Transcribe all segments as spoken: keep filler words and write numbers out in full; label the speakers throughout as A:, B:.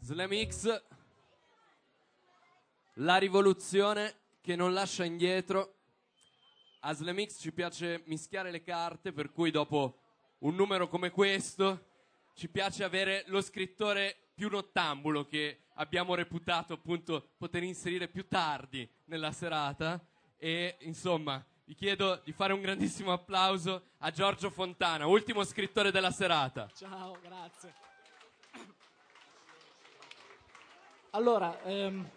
A: Slam X, la rivoluzione che non lascia indietro. A Slam X ci piace mischiare le carte, per cui dopo un numero come questo ci piace avere lo scrittore più nottambulo che abbiamo reputato appunto poter inserire più tardi nella serata. E insomma vi chiedo di fare un grandissimo applauso a Giorgio Fontana, ultimo scrittore della serata.
B: Ciao, grazie. Allora, ehm,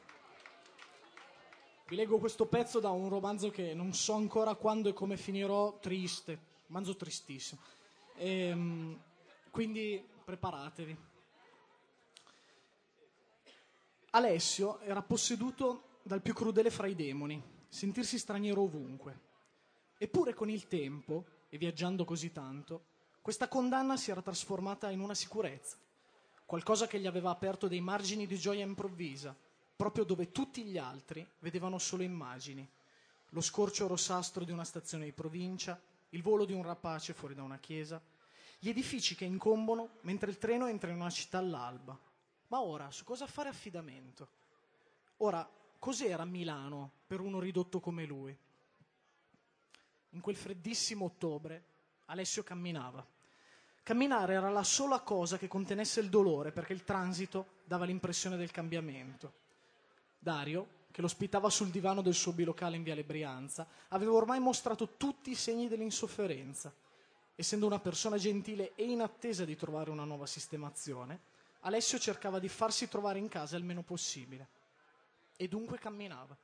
B: vi leggo questo pezzo da un romanzo che non so ancora quando e come finirò, triste, romanzo tristissimo. Ehm, quindi preparatevi. Alessio era posseduto dal più crudele fra i demoni, sentirsi straniero ovunque. Eppure con il tempo, e viaggiando così tanto, questa condanna si era trasformata in una sicurezza, qualcosa che gli aveva aperto dei margini di gioia improvvisa, proprio dove tutti gli altri vedevano solo immagini. Lo scorcio rossastro di una stazione di provincia, il volo di un rapace fuori da una chiesa, gli edifici che incombono mentre il treno entra in una città all'alba. Ma ora, su cosa fare affidamento? Ora, cos'era Milano per uno ridotto come lui? In quel freddissimo ottobre, Alessio camminava. Camminare era la sola cosa che contenesse il dolore, perché il transito dava l'impressione del cambiamento. Dario, che lo ospitava sul divano del suo bilocale in Viale Brianza, aveva ormai mostrato tutti i segni dell'insofferenza. Essendo una persona gentile e in attesa di trovare una nuova sistemazione, Alessio cercava di farsi trovare in casa il meno possibile. E dunque camminava.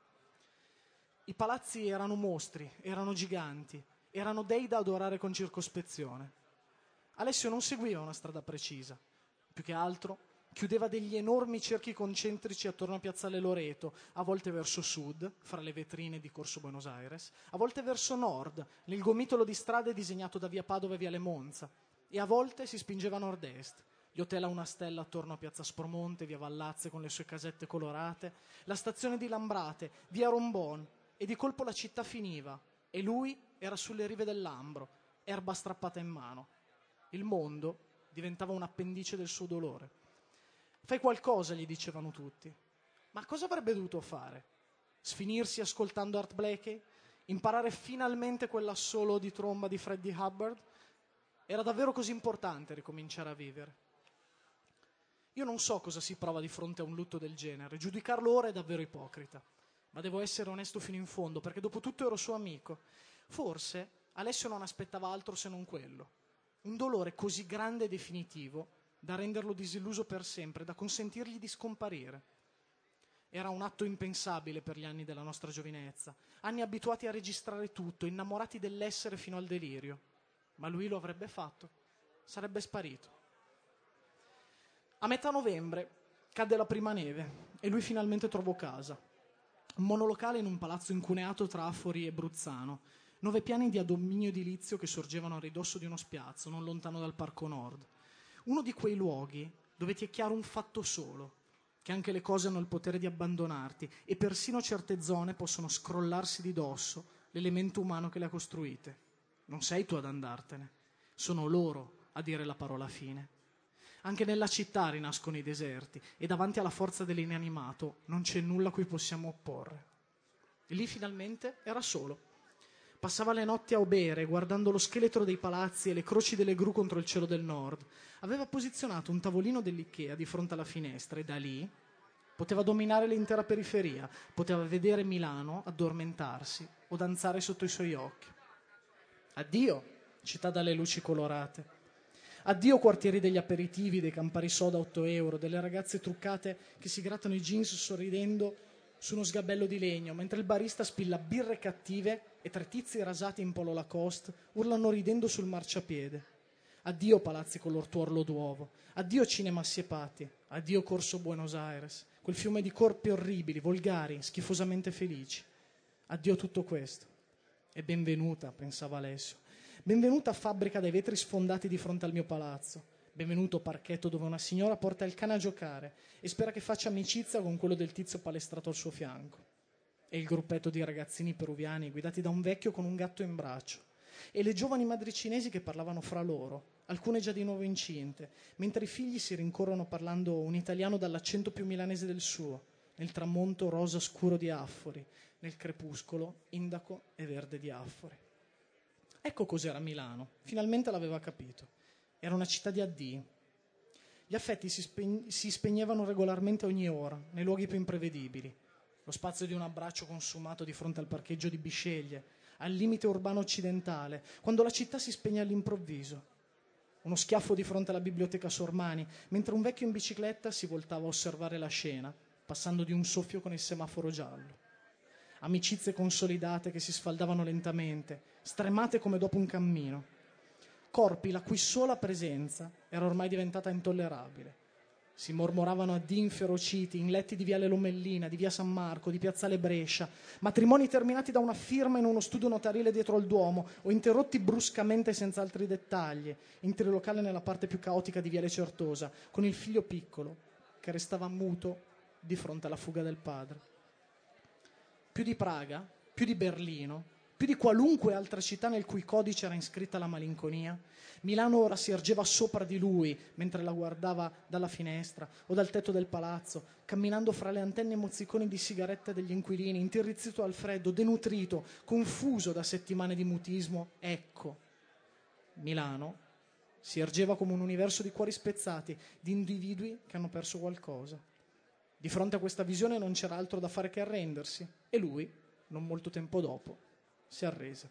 B: I palazzi erano mostri, erano giganti, erano dei da adorare con circospezione. Alessio non seguiva una strada precisa, più che altro chiudeva degli enormi cerchi concentrici attorno a Piazzale Loreto, a volte verso sud, fra le vetrine di Corso Buenos Aires, a volte verso nord, nel gomitolo di strade disegnato da via Padova e viale Monza, e a volte si spingeva a nord-est, gli hotel a una stella attorno a Piazza Spromonte, via Vallazze con le sue casette colorate, la stazione di Lambrate, via Rombon, e di colpo la città finiva, e lui era sulle rive dell'Ambro, erba strappata in mano. Il mondo diventava un appendice del suo dolore. Fai qualcosa, gli dicevano tutti. Ma cosa avrebbe dovuto fare? Sfinirsi ascoltando Art Blakey? Imparare finalmente quell'assolo di tromba di Freddie Hubbard? Era davvero così importante ricominciare a vivere? Io non so cosa si prova di fronte a un lutto del genere. Giudicarlo ora è davvero ipocrita. Ma devo essere onesto fino in fondo, perché dopo tutto ero suo amico. Forse Alessio non aspettava altro se non quello. Un dolore così grande e definitivo da renderlo disilluso per sempre, da consentirgli di scomparire. Era un atto impensabile per gli anni della nostra giovinezza, anni abituati a registrare tutto, innamorati dell'essere fino al delirio. Ma lui lo avrebbe fatto, sarebbe sparito. A metà novembre cadde la prima neve e lui finalmente trovò casa. Un monolocale in un palazzo incuneato tra Afori e Bruzzano, nove piani di dominio edilizio che sorgevano a ridosso di uno spiazzo, non lontano dal Parco Nord. Uno di quei luoghi dove ti è chiaro un fatto solo, che anche le cose hanno il potere di abbandonarti e persino certe zone possono scrollarsi di dosso l'elemento umano che le ha costruite. Non sei tu ad andartene, sono loro a dire la parola fine. Anche nella città rinascono i deserti e davanti alla forza dell'inanimato non c'è nulla a cui possiamo opporre. E lì finalmente era solo. Passava le notti a obere, guardando lo scheletro dei palazzi e le croci delle gru contro il cielo del nord. Aveva posizionato un tavolino dell'Ikea di fronte alla finestra e da lì poteva dominare l'intera periferia, poteva vedere Milano addormentarsi o danzare sotto i suoi occhi. Addio, città dalle luci colorate. Addio quartieri degli aperitivi, dei Campari Soda a otto euro, delle ragazze truccate che si grattano i jeans sorridendo su uno sgabello di legno, mentre il barista spilla birre cattive e tre tizi rasati in polo Lacoste urlano ridendo sul marciapiede. Addio palazzi color tuorlo d'uovo, addio cinema assiepati, addio Corso Buenos Aires, quel fiume di corpi orribili, volgari, schifosamente felici. Addio tutto questo. E benvenuta, pensava Alessio, benvenuta fabbrica dai vetri sfondati di fronte al mio palazzo. Benvenuto parchetto dove una signora porta il cane a giocare e spera che faccia amicizia con quello del tizio palestrato al suo fianco. E il gruppetto di ragazzini peruviani guidati da un vecchio con un gatto in braccio. E le giovani madri cinesi che parlavano fra loro, alcune già di nuovo incinte, mentre i figli si rincorrono parlando un italiano dall'accento più milanese del suo, nel tramonto rosa scuro di Affori, nel crepuscolo indaco e verde di Affori. Ecco cos'era Milano, finalmente l'aveva capito. Era una città di addii. Gli affetti si, spe- si spegnevano regolarmente ogni ora, nei luoghi più imprevedibili. Lo spazio di un abbraccio consumato di fronte al parcheggio di Bisceglie, al limite urbano occidentale, quando la città si spegne all'improvviso. Uno schiaffo di fronte alla biblioteca Sormani, mentre un vecchio in bicicletta si voltava a osservare la scena, passando di un soffio con il semaforo giallo. Amicizie consolidate che si sfaldavano lentamente, stremate come dopo un cammino. Corpi la cui sola presenza era ormai diventata intollerabile. Si mormoravano addii inferociti in letti di Viale Lomellina, di Via San Marco, di Piazzale Brescia, matrimoni terminati da una firma in uno studio notarile dietro al Duomo o interrotti bruscamente senza altri dettagli, in trilocale nella parte più caotica di Viale Certosa, con il figlio piccolo che restava muto di fronte alla fuga del padre. Più di Praga, più di Berlino, più di qualunque altra città nel cui codice era iscritta la malinconia, Milano ora si ergeva sopra di lui mentre la guardava dalla finestra o dal tetto del palazzo, camminando fra le antenne e mozziconi di sigarette degli inquilini, intirrizzito al freddo, denutrito, confuso da settimane di mutismo. Ecco, Milano si ergeva come un universo di cuori spezzati, di individui che hanno perso qualcosa. Di fronte a questa visione non c'era altro da fare che arrendersi, e lui, non molto tempo dopo, si arrese.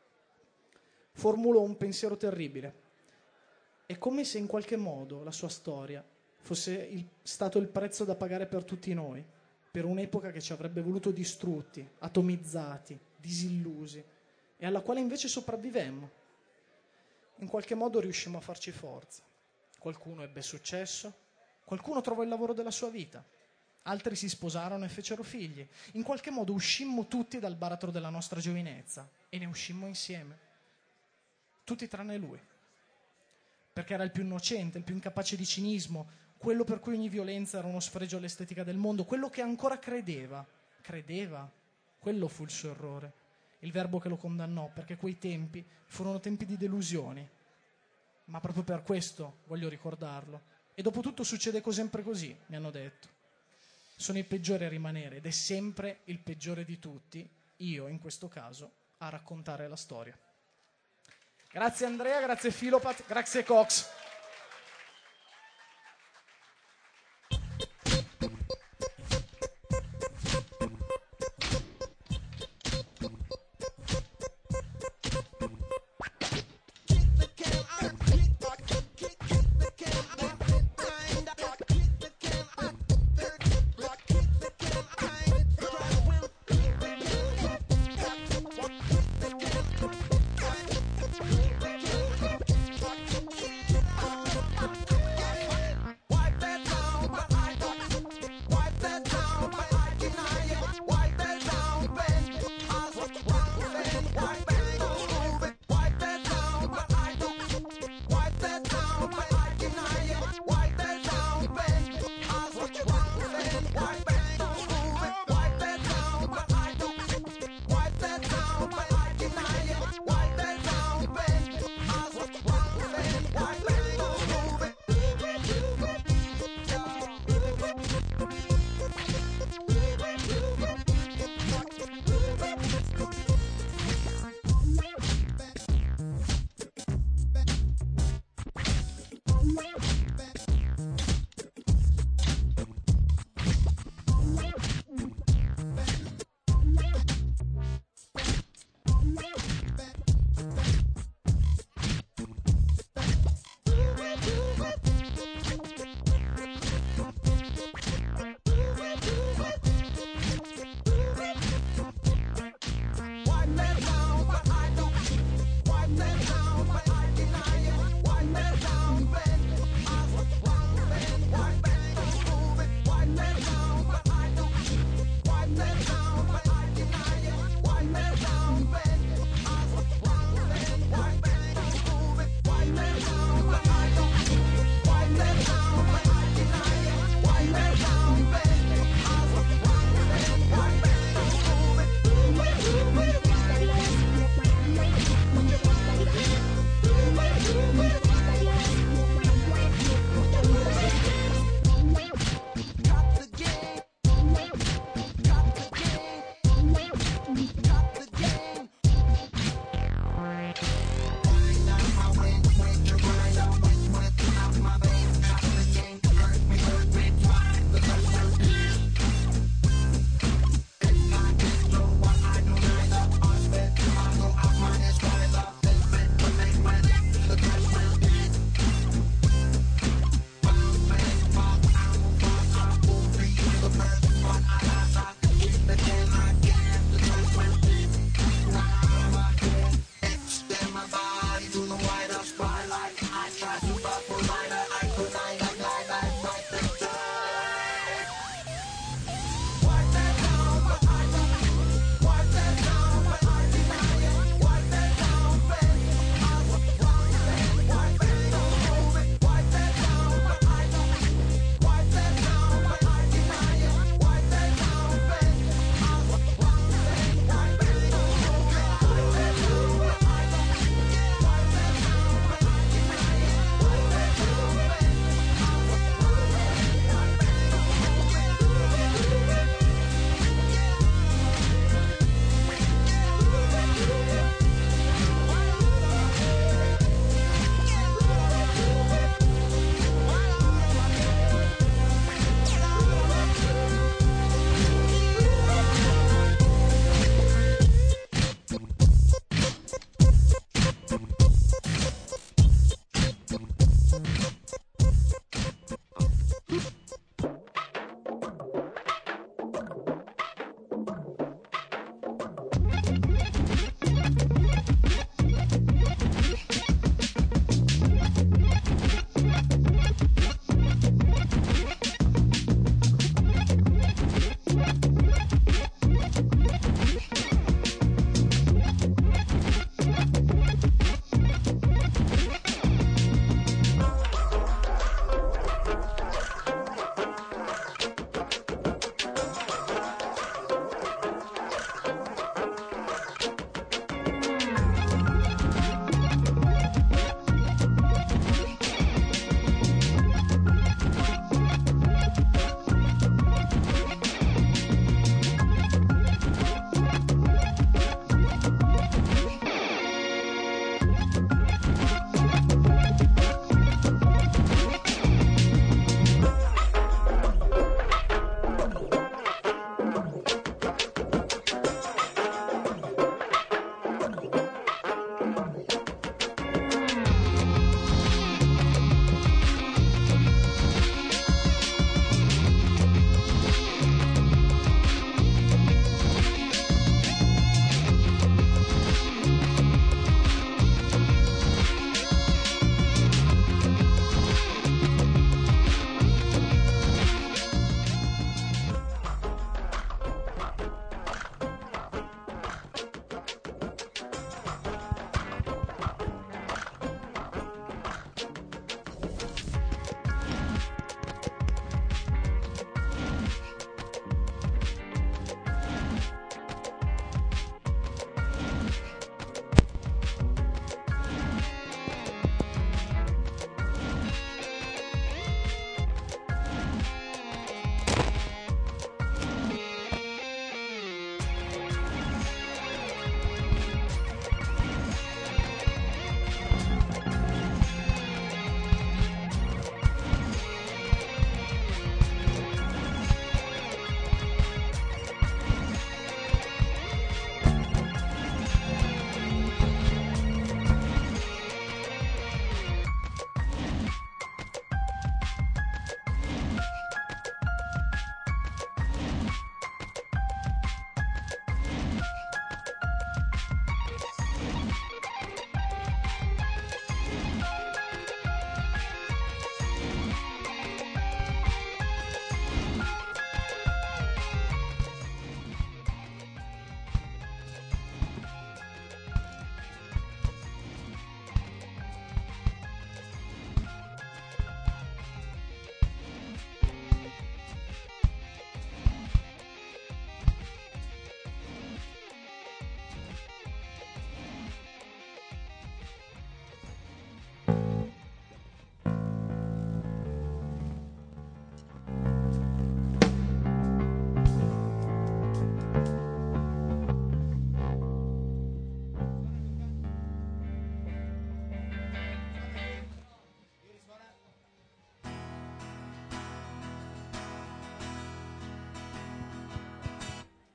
B: Formulò un pensiero terribile. È come se in qualche modo la sua storia fosse il, stato il prezzo da pagare per tutti noi, per un'epoca che ci avrebbe voluto distrutti, atomizzati, disillusi, e alla quale invece sopravvivemmo. In qualche modo riuscimmo a farci forza. Qualcuno ebbe successo, qualcuno trovò il lavoro della sua vita, altri si sposarono e fecero figli. In qualche modo uscimmo tutti dal baratro della nostra giovinezza e ne uscimmo insieme. Tutti tranne lui, perché era il più innocente, il più incapace di cinismo, quello per cui ogni violenza era uno sfregio all'estetica del mondo, quello che ancora credeva, credeva, quello fu il suo errore, il verbo che lo condannò, perché quei tempi furono tempi di delusioni, ma proprio per questo voglio ricordarlo. E dopo tutto succede sempre così, mi hanno detto. Sono i peggiori a rimanere ed è sempre il peggiore di tutti, io in questo caso, a raccontare la storia. Grazie Andrea, grazie Filopat, grazie Cox.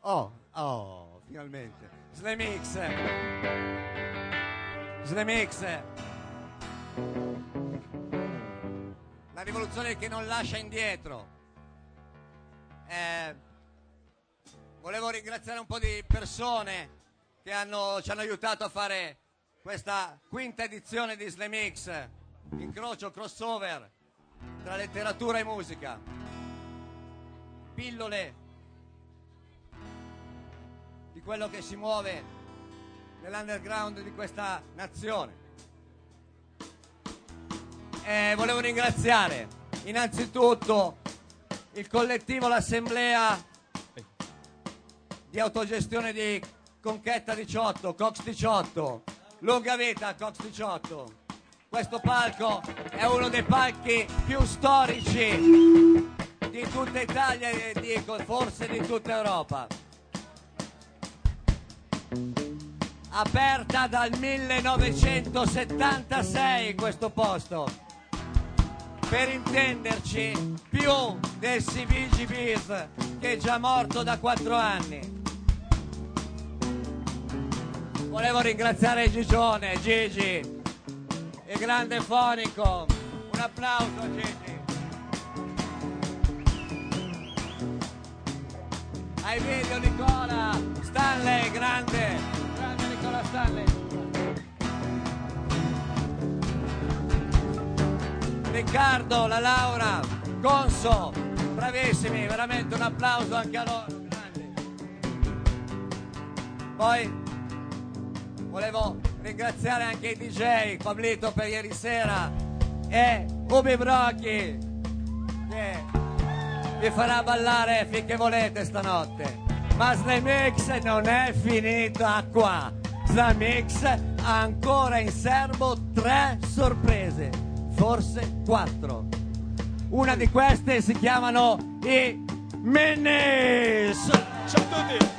C: Oh, oh, finalmente. Slamix. Slamix. La rivoluzione che non lascia indietro. Eh, volevo ringraziare un po' di persone che hanno, ci hanno aiutato a fare questa quinta edizione di Slamix, incrocio, crossover tra letteratura e musica. Pillole di quello che si muove nell'underground di questa nazione. E volevo ringraziare innanzitutto il collettivo L'Assemblea di autogestione di Conchetta diciotto, Cox diciotto, lunga vita Cox diciotto. Questo palco è uno dei palchi più storici di tutta Italia e dico forse di tutta Europa. Aperta dal millenovecentosettantasei questo posto, per intenderci più del C B G Biz che è già morto da quattro anni. Volevo ringraziare Gigione, Gigi, il grande fonico, un applauso Gigi. Ai video Nicola, Stanley, grande, grande Nicola Stanley. Riccardo, la Laura, Conso, bravissimi, veramente un applauso anche a loro. Grandi. Poi volevo ringraziare anche i D J, Pablito per ieri sera e Ubi Brocchi che vi farà ballare finché volete stanotte. Ma Slamix non è finita qua. Slamix ha ancora in serbo tre sorprese, forse quattro. Una di queste si chiamano i Minis. Ciao a tutti.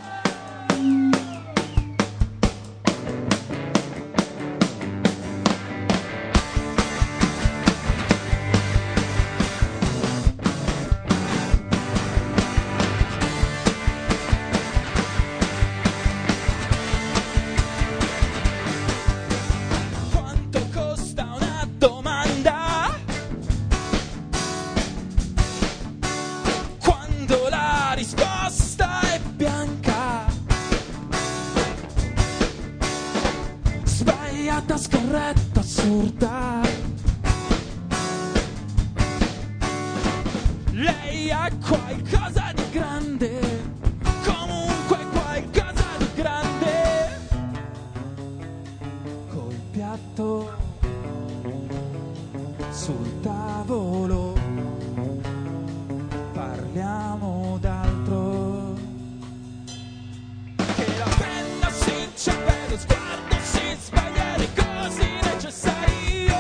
D: Scorretta assurda, lei ha qualcosa di grande, comunque qualcosa di grande, col piatto sul tavolo parliamo d'altro, che la penna si inciampa, lo sguardo si sbaglia, così necessario.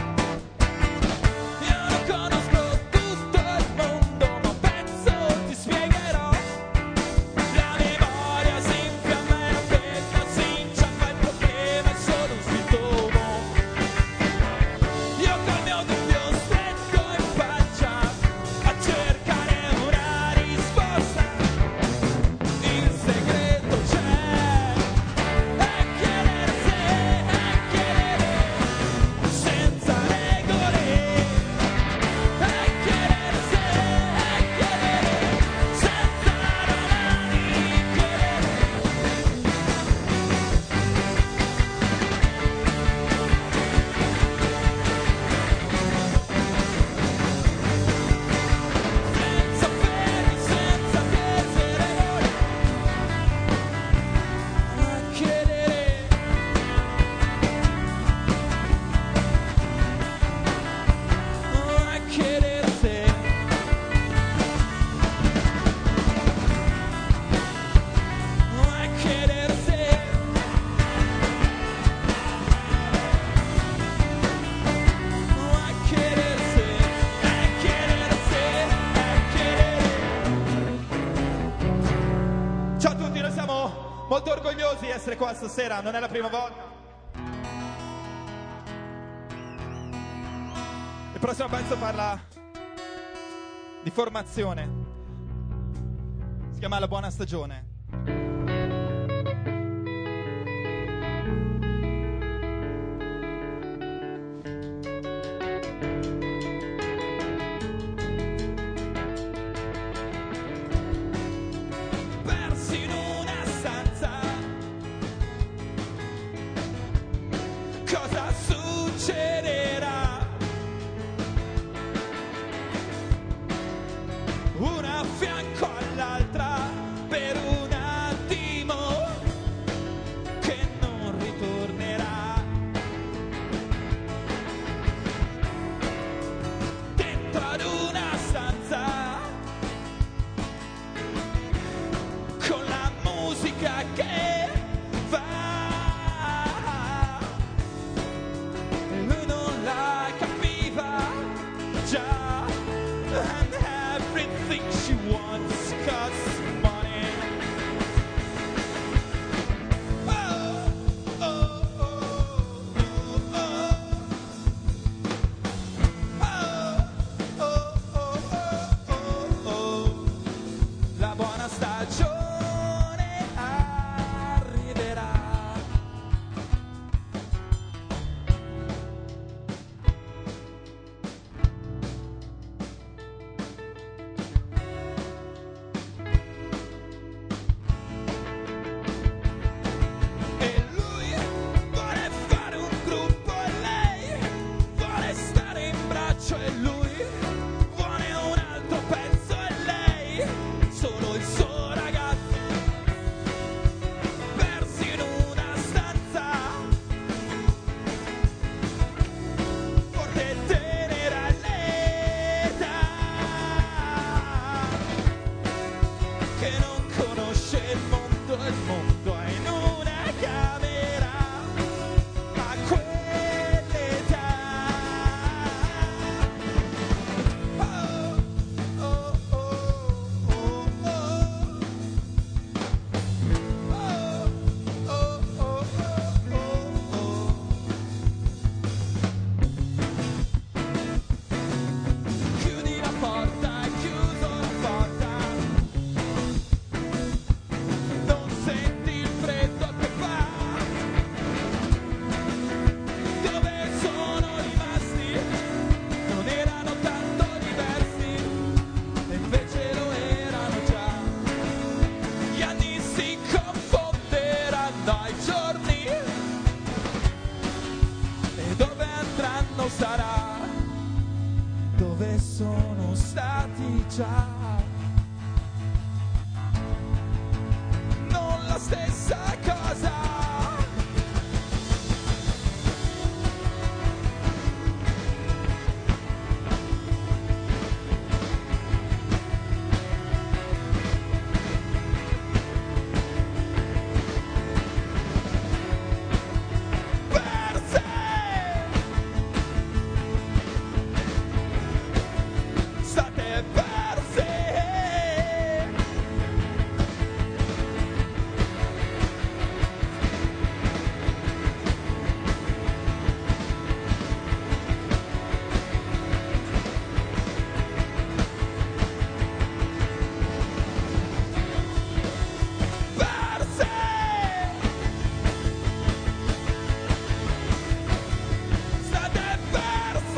D: Io non conosco tutto il mondo, ma penso ti spiegherò. La memoria si infiamma e la penna si inciampa, il problema è solo un sintomo. Io col mio dubbio stretto in faccia a cercare una risposta. Il segreto c'è, è chiedere se senza regole, è chiedere se, è chiedere senza domani, chiedere. Senza fermi, senza chiedere errori, a chiedere. A chiedere se, a chiedere se, a chiedere se, a chiedere se, a chiedere.
E: Ciao a tutti, noi siamo molto orgogliosi di essere qua stasera, non è la prima volta. Il prossimo pezzo parla di formazione, si chiama La buona stagione.
D: Persi in una stanza, cosa succederà? Una a fianco all'altra per un attimo che non ritornerà. Dentro ad una stanza con la musica che va, e lui non la capiva già. And everything she wants costs money. Oh, oh, oh, oh, oh. Oh, oh, oh, oh, oh. La buona stagione arriverà. E lui vuole fare un gruppo e lei vuole stare in braccio e lui vuole un altro pezzo e lei solo il suo ragazzo. Persi in una stanza forte e tenera l'età che non conosce il mondo e il mondo è in una camera a quell'età. Oh, oh, oh, oh, oh. Oh, oh, oh, oh, oh. Chiudi la porta, hai chiuso la porta. Non senti il freddo che fa. Dove sono rimasti? Non erano tanto diversi, e invece lo erano già. Gli anni si confonderanno ai giorni, e dove andranno sarà dove sono stati già. Non la stessa cosa. Perse. State perse. Perse. State perse.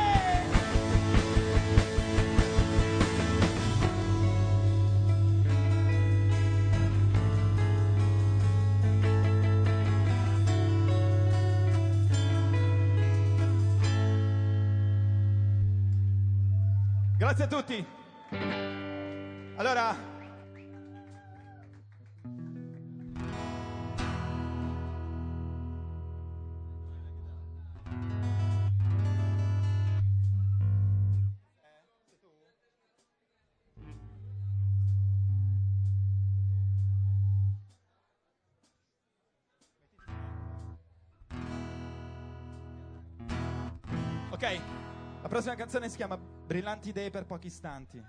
E: Grazie a tutti. Allora, ok, la prossima canzone si chiama Brillanti idee per pochi istanti.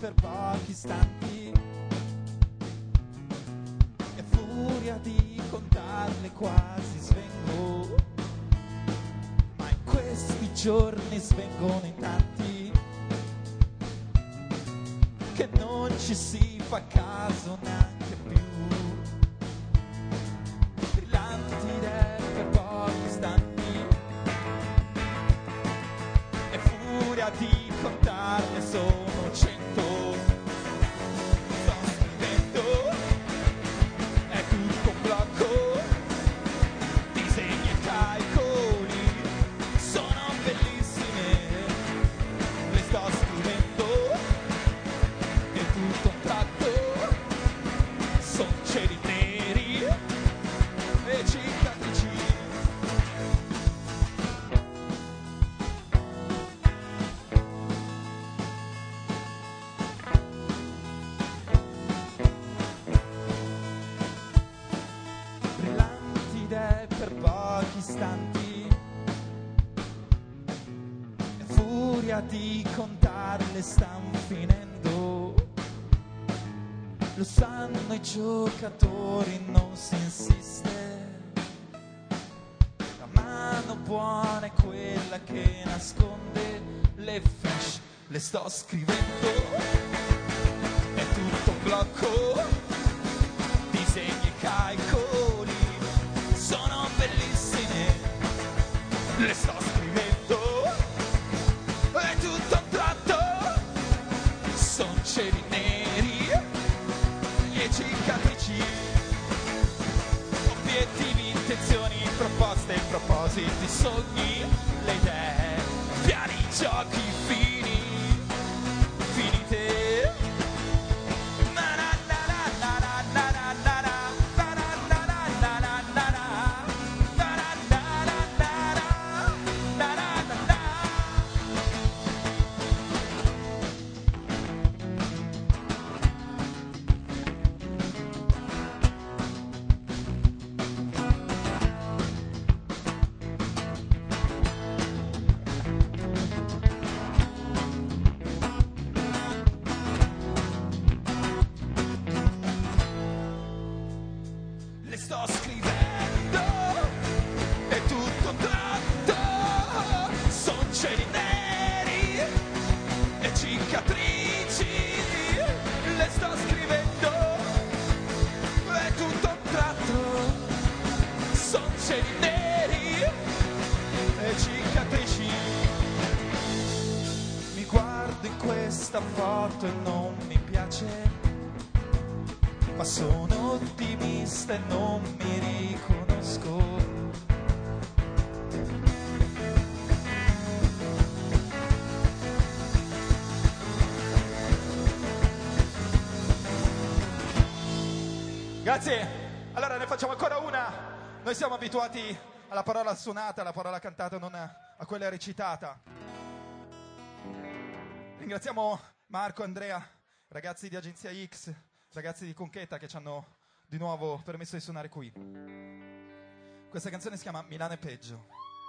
E: per pochi istanti e furia di contarle quasi svengo, ma in questi giorni svengono in tanti che non ci si fa caso neanche più. Brillanti idee per pochi istanti e furia di contarne sono cento. Sto scrivendo, è tutto un blocco, disegni e calcoli sono bellissime, le sto scrivendo e tutto un tratto sono cieli neri e cicatrici. Brillanti idee per pochi istanti e furia di contarle stan finendo. Lo sanno i giocatori, non si insiste. La mano buona è quella che nasconde le fiche. Le sto scrivendo, è tutto un blocco, disegni e calcoli sono bellissime, le sto scrivendo, è tutto un tratto, son cieli neri e cicatrici, obiettivi, intenzioni, proposte, propositi, sogni, le idee, piani, giochi, fini, finite. Na na na na na na na na na. Le sto scrivendo, è tutto tratto, son cieli neri e cicatrici. Le sto scrivendo, è tutto tratto, son cieli neri e cicatrici. Mi guardo in questa foto e non mi piace, ma sono ottimista e non mi riconosco. Grazie. Allora ne facciamo ancora una. Noi siamo abituati alla parola suonata, alla parola cantata, non a quella recitata. Ringraziamo Marco, Andrea, ragazzi di Agenzia X, ragazzi di Conchetta che ci hanno di nuovo permesso di suonare qui. Questa canzone si chiama Milano è peggio.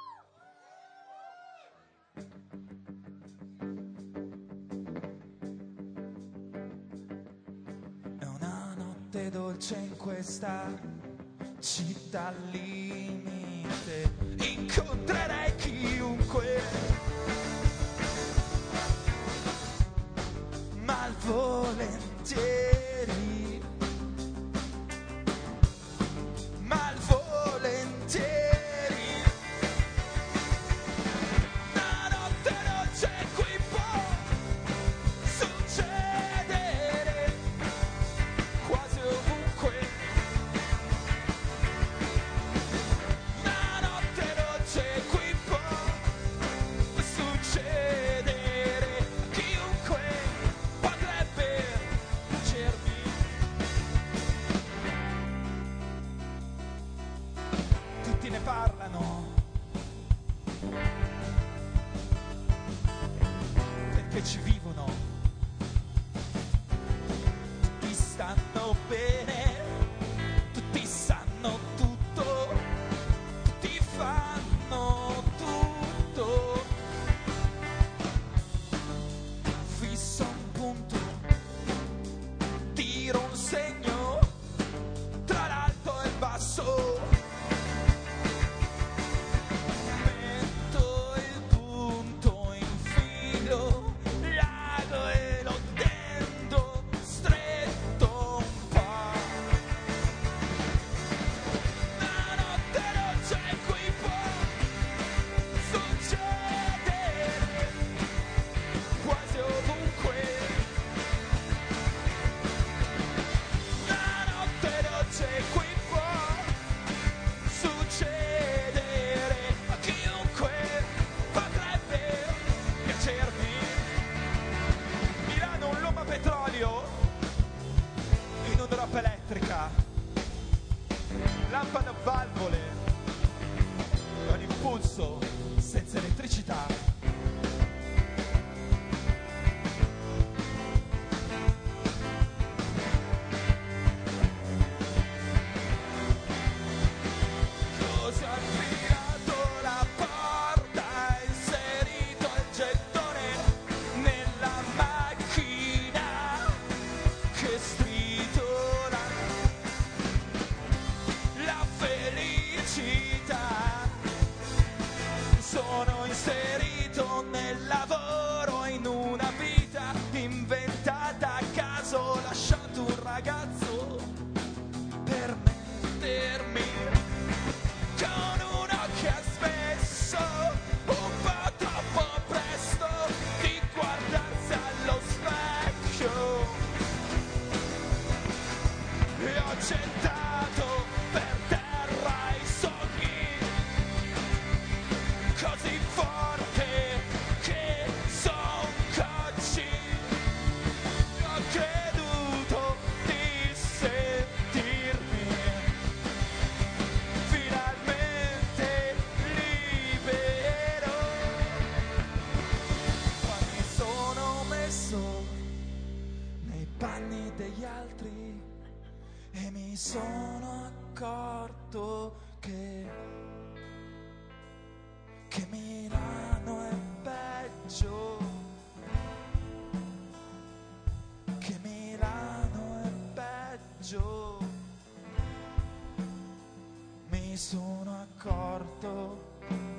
E: È una notte dolce in questa città al limite, incontrerei chiunque, malvolentieri, malvolentieri. Una notte dolce qui può succedere quasi ovunque. Una notte dolce qui può succedere a chiunque potrebbe piacermi. Tutti ne parlano perché ci vivono, tutti stanno bene, tutti sanno tutto, tutti fanno tutto, fisso un punto scappano a valvole, è un impulso senza elettricità. Così ha tirato la porta, inserito il gettone nella macchina che stritola la felicità. Sono inserito nel lavoro, in una vita inventata a caso, ho lasciato un ragazzo per mettermi con uno che ha smesso un po' troppo presto di guardarsi allo specchio, e ho gettato per terra i sogni così forte che son cocci. Ho creduto di sentirmi finalmente libero, ma mi sono messo nei panni degli altri e mi sono accorto che che Milano è peggio, che Milano è peggio, mi sono accorto.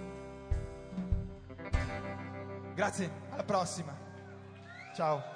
E: Grazie, alla prossima. Ciao.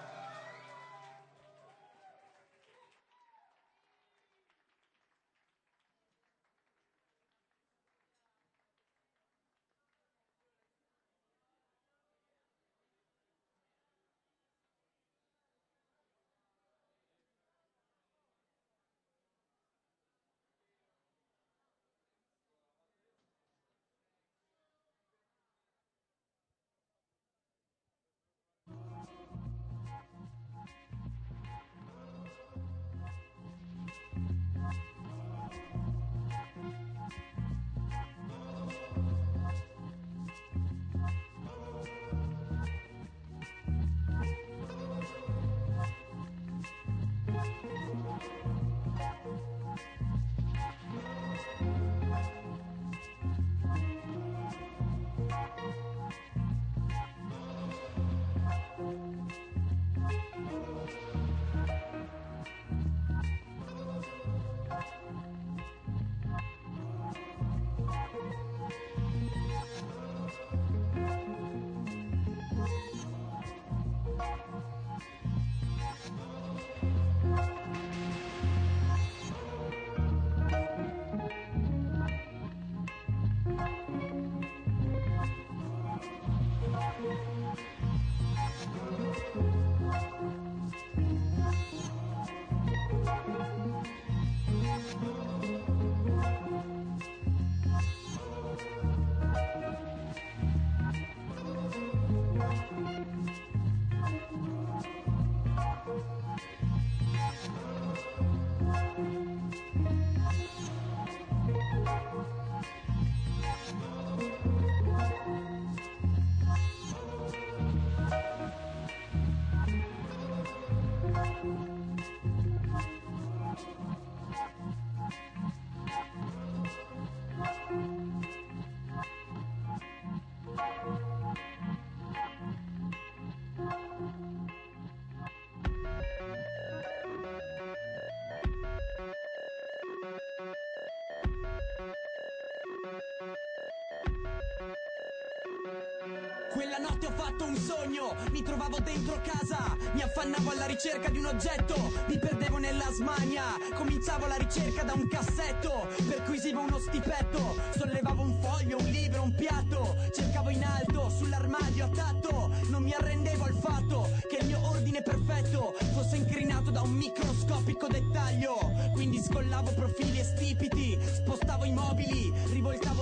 F: Quella notte ho fatto un sogno, mi trovavo dentro casa, mi affannavo alla ricerca di un oggetto, mi perdevo nella smania, cominciavo la ricerca da un cassetto, perquisivo uno stipetto, sollevavo un foglio, un libro, un piatto, cercavo in alto, sull'armadio a tatto, non mi arrendevo al fatto che il mio ordine perfetto fosse incrinato da un microscopico dettaglio, quindi scollavo profili e stipiti, spostavo i mobili, rivoltavo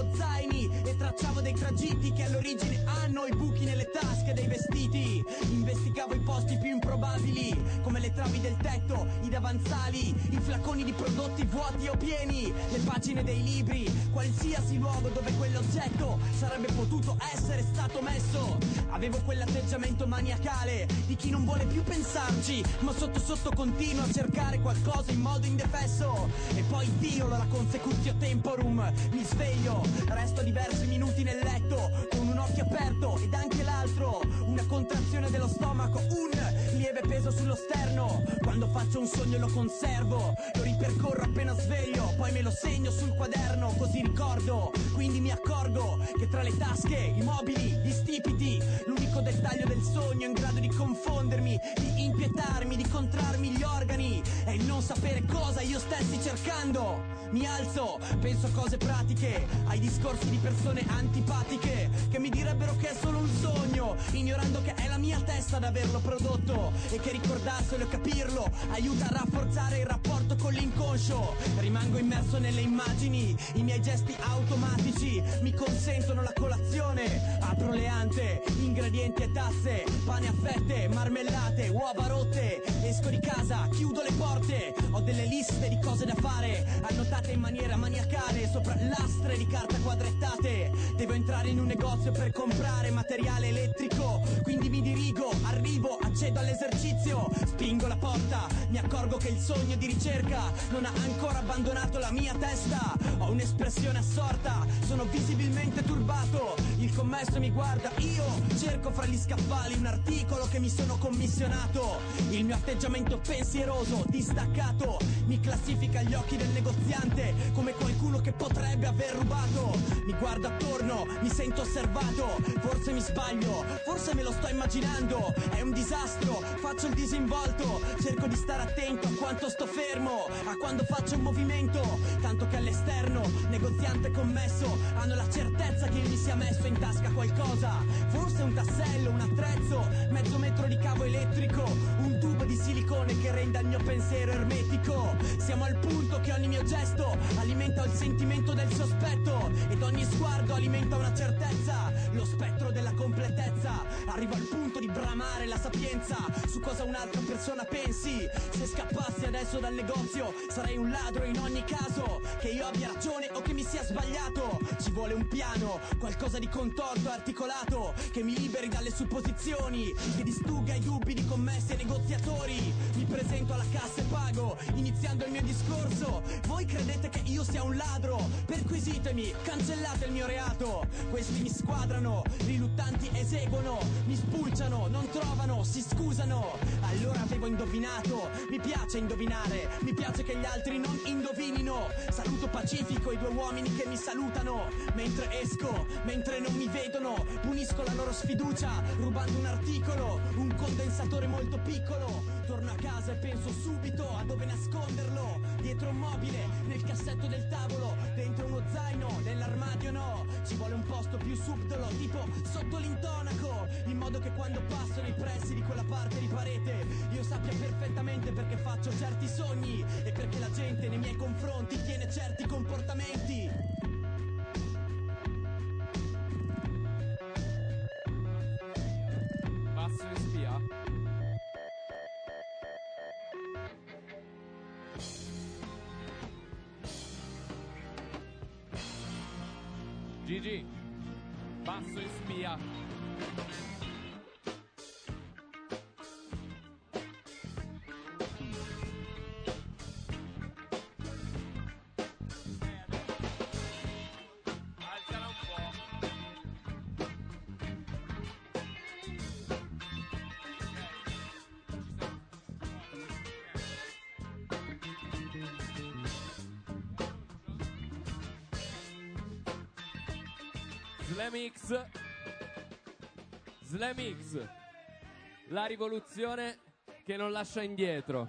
F: zaini e tracciavo dei tragitti che all'origine hanno i buchi nelle tasche dei vestiti. Investigavo i posti più improbabili, come le travi del tetto, i davanzali, i flaconi di prodotti vuoti o pieni, le pagine dei libri, qualsiasi luogo dove quell'oggetto sarebbe potuto essere stato messo. Avevo quell'atteggiamento maniacale di chi non vuole più pensarci, ma sotto sotto continua a cercare qualcosa in modo indefesso. E poi Dio la consecutio temporum, mi sveglio, resto diversi minuti nel letto con un occhio aperto ed anche l'altro, una contrazione dello stomaco, un lieve peso sullo sterno. Quando faccio un sogno lo conservo, lo ripercorro appena sveglio, poi me lo segno sul quaderno, così ricordo. Quindi mi accorgo che tra le tasche, i mobili, gli stipiti, l'unico dettaglio del sogno in grado di confondermi, di impietarmi, di contrarmi gli organi è il non sapere cosa io stessi cercando. Mi alzo, penso a cose pratiche, ai discorsi di persone antipatiche che mi direbbero che è solo un sogno, ignorando che è la mia testa ad averlo prodotto e che ricordarselo e capirlo aiuta a rafforzare il rapporto con l'inconscio. Rimango immerso nelle immagini, i miei gesti automatici mi consentono la colazione. Apro le ante, ingredienti e tasse, pane a fette, marmellate, uova rotte. Esco di casa, chiudo le porte, ho delle liste di cose da fare, annotate in maniera maniacale sopra lastre di carta quadrettate. Devo entrare in un negozio per comprare materiale elettrico, quindi mi dirigo, arrivo, accedo all'esercizio, spingo la porta, mi accorgo che il sogno di ricerca non ha ancora abbandonato la mia testa. Ho un'espressione assorta, sono visibilmente turbato, il commesso mi guarda, io cerco fra gli scaffali un articolo che mi sono commissionato. Il mio atteggiamento pensieroso, distaccato, mi classifica agli occhi del negoziante come qualcuno che potrebbe aver rubato. Mi guardo attorno, mi sento osservato, forse mi sbaglio, forse me lo sto immaginando, è un disastro, faccio il disinvolto, cerco di stare attento a quanto sto fermo, a quando faccio un movimento, tanto che all'esterno, negoziante e commesso hanno la certezza che mi sia messo in tasca qualcosa, forse un tassello, un attrezzo, mezzo metro di cavo elettrico, un tubo di silicone che renda il mio pensiero ermetico. Siamo al punto che ogni mio gesto alimenta il sentimento del sospetto ed ogni sguardo alimenta una certezza, lo spettro della completezza. Arrivo al punto di bramare la sapienza su cosa un'altra persona pensi. Se scappassi adesso dal negozio sarei un ladro in ogni caso, che io abbia ragione o che mi sia sbagliato. Ci vuole un piano, qualcosa di contorto e articolato, che mi liberi dalle supposizioni, che distrugga i dubbi di commessi e negoziatori. Mi presento alla cassa e pago, iniziando il mio discorso. Voi credete che io sia un ladro? Perquisitemi, cancellate il mio reato. Questi mi squadrano, riluttanti eseguono, mi spulciano, non trovano, si scusano. Allora avevo indovinato, mi piace indovinare, mi piace che gli altri non indovinino. Saluto pacifico i due uomini che mi salutano, mentre esco, mentre non mi vedono, punisco la loro sfiducia, rubando un articolo, un condensatore molto piccolo. Torno a casa e penso subito a dove nasconderlo, dietro un mobile, nel cassetto del tavolo, dentro uno zaino, nell'armadio no. Ci vuole un posto più subdolo, tipo sotto l'intonaco, in modo che quando passo nei pressi di quella parte di parete io sappia perfettamente perché faccio certi sogni e perché la gente nei miei confronti tiene certi comportamenti.
A: Basso in spia. Gigi, basso in spia. Alzala un po'. Slamix, Slamix, la rivoluzione che non lascia indietro.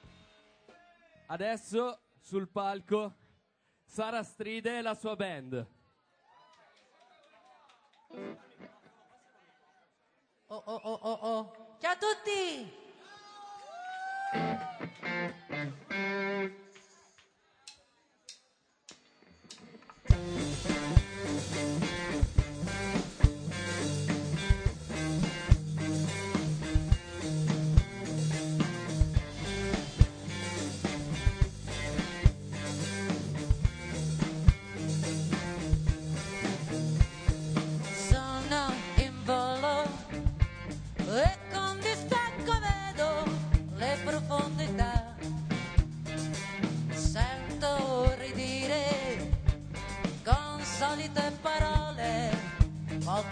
A: Adesso sul palco Sara Stride e la sua band.
G: Oh oh oh oh oh. Ciao a tutti!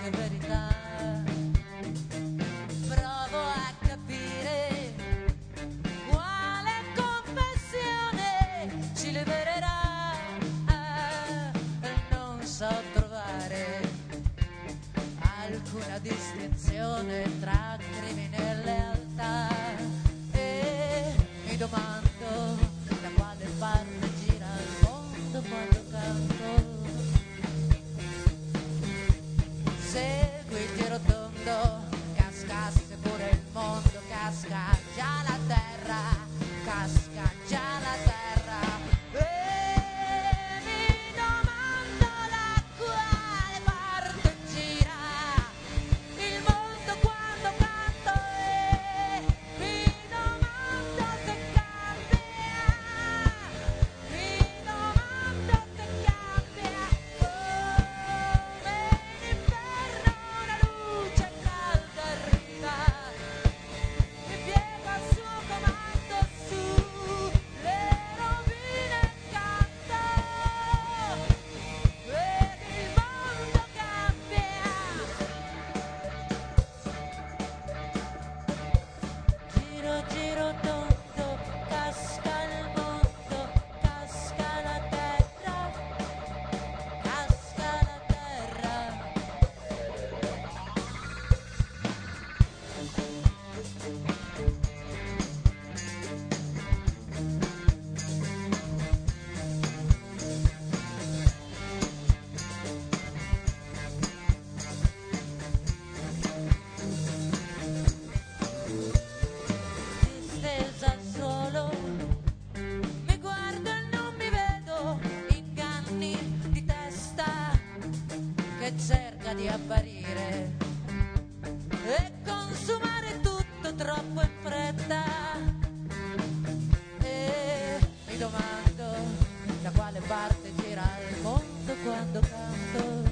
G: che verità. Provo a capire quale confessione ci libererà. Ah, non so trovare alcuna distinzione tra crimine e lealtà. E mi domando da quale parte gira il mondo quando canto. Se quel giro tondo cascasse pure il mondo, casca già la terra, casca già la terra. E mi domando da quale parte gira il mondo quando canto. E mi domando se cambia, mi domando se cambia come in inverno una luce calda arriva e piega il suo comando sulle rovine e canta. Vedi il mondo cambia. Giro, giro tondo, casca il mondo, casca la terra, casca la terra. Distesa al suolo, mi guardo e non mi vedo, inganni di testa che cerca di apparire e consumare tutto troppo in fretta. E mi domando da quale parte gira il mondo quando canto.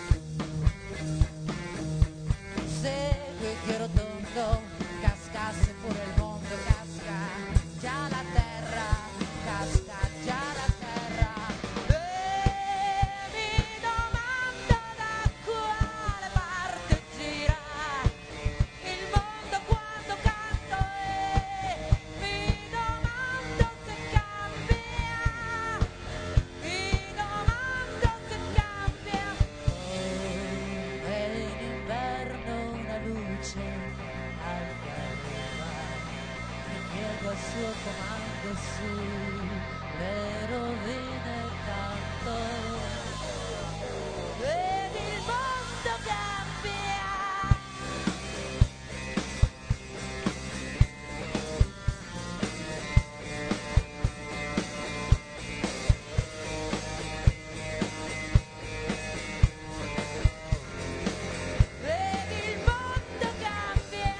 G: Se quel giro tondo cascasse pure il mondo, casca già la terra, casca già la terra. E mi domando da quale parte gira il mondo quando canto. E mi domando se cambia, mi domando se cambia come in inverno una luce alta arriva e piego al suo comando sulle rovine e canto. Vedi il mondo cambia. Vedi il mondo cambia.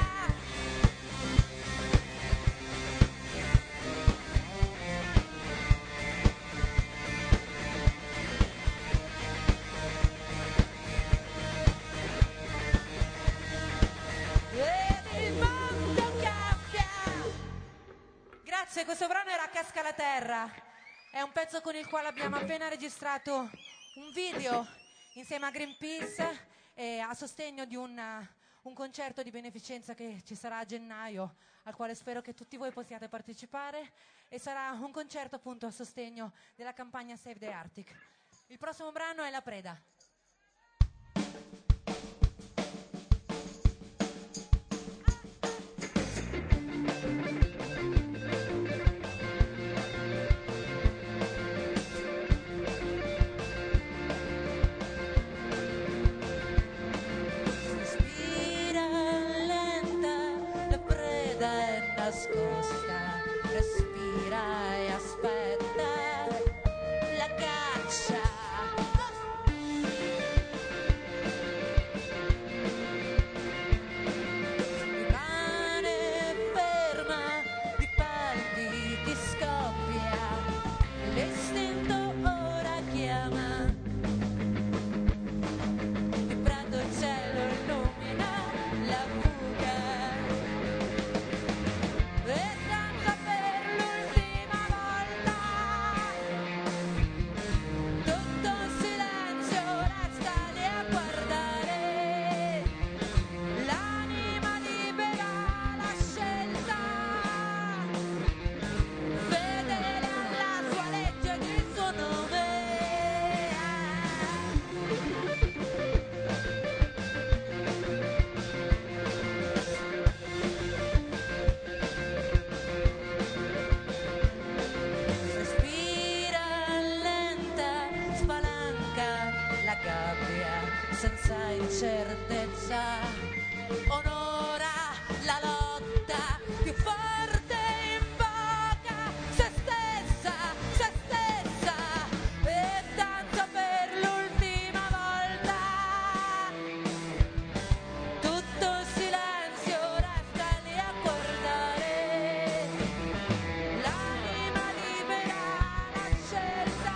G: Vedi il mondo cambia.
H: Grazie, questo brano era Casca la terra. È un pezzo con il quale abbiamo appena registrato un video insieme a Greenpeace e a sostegno di un, uh, un concerto di beneficenza che ci sarà a gennaio, al quale spero che tutti voi possiate partecipare, e sarà un concerto appunto a sostegno della campagna Save the Arctic. Il prossimo brano è La preda.
G: Respira lenta, la preda è nascosta, respira e aspetta la caccia. Rimane ferma, di palpi ti scoppia, l'istinto ora chiama. Di prato il cielo illumina la fuga e danza per l'ultima volta. certezza onora la lotta più forte invoca se stessa, se stessa e danza per l'ultima volta. Tutto il silenzio resta lì a guardare, l'anima libera la scelta,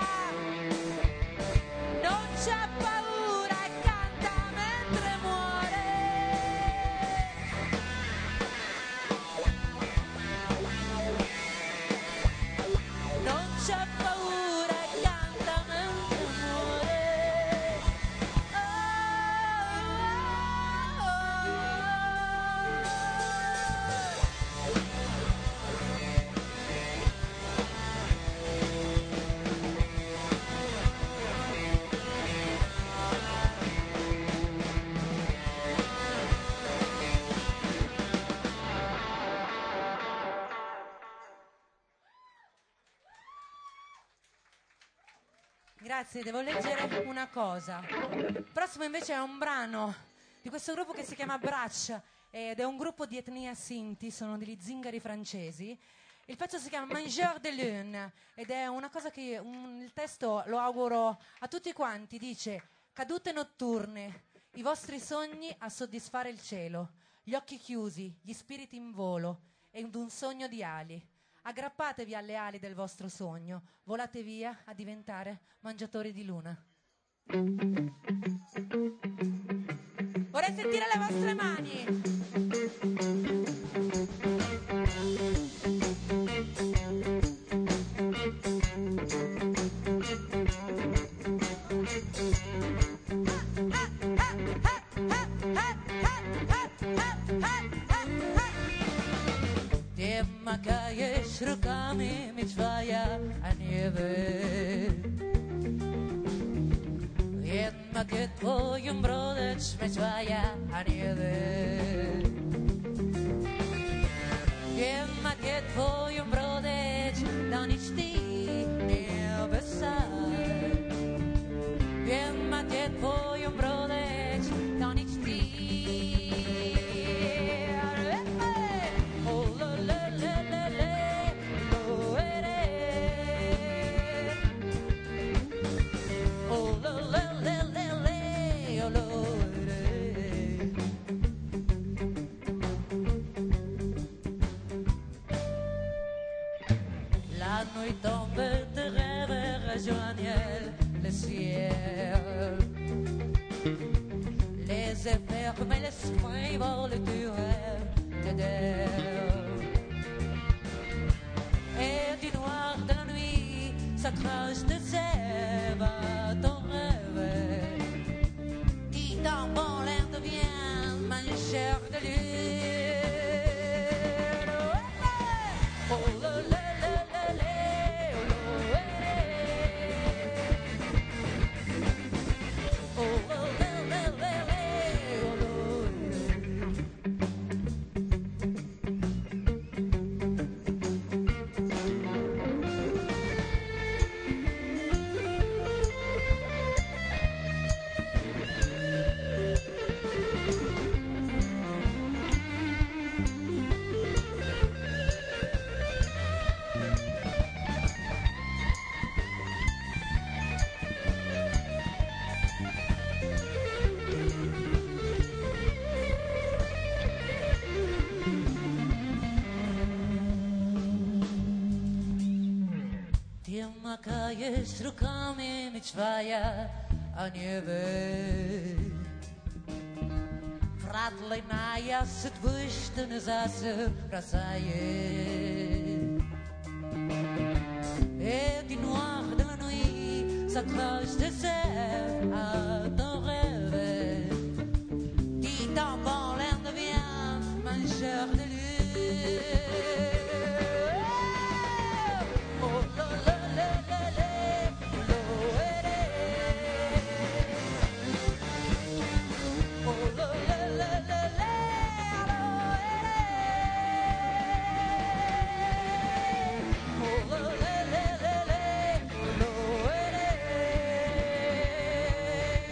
G: non c'è paura e canta mentre muore. Non c'è paura e canta mentre muore. Oh, oh, Grazie, devo leggere una cosa. Il prossimo invece è un brano di questo gruppo che si chiama Brach ed è un gruppo di etnia Sinti, sono degli zingari francesi. Il pezzo si chiama Mangeur de Lune ed è una cosa che un- il testo lo auguro a tutti quanti, dice: cadute notturne, i vostri sogni a soddisfare il cielo, gli occhi chiusi, gli spiriti in volo ed un sogno di ali. Aggrappatevi alle ali del vostro sogno, volate via a diventare mangiatori di luna. Vorrei sentire le vostre mani. Tema calle shrukami mitzvaya anieve. Jedna ke tvojom brodeć mitzvaya anieve. Jedna ke tvojom brodeć da nič ti ne besaj. Jedna ke tvojom brodeć da nič ti. Oh, la, la, la, la, la, lo ere. Oh, la, la, la, la, la, oh, lo ere. La nuit tombe de rêve rejoignent le ciel. Les effets mais l'esprit vole du rêve de Dieu. Et du noir de la nuit s'accroche de sève à ton rêve. Qui dans bon l'air devient mangeur de lune. Oh, la, la, la, la, la, oh, lo, eh. Oh, la, la, la, la, la, oh, lo, eh. Темакая с руками мечтая о небе. Вратлиная с движтene zase бросает. Et du noir de la nuit s'accroche de sève à ton rêve. Qui dans bon l'air devient mangeur de lune. Oh, la, la, la, la, la, lo, ere. Oh, la, la, la, la, la, lo, ere. Oh, la, la, la, la, la, lo, ere.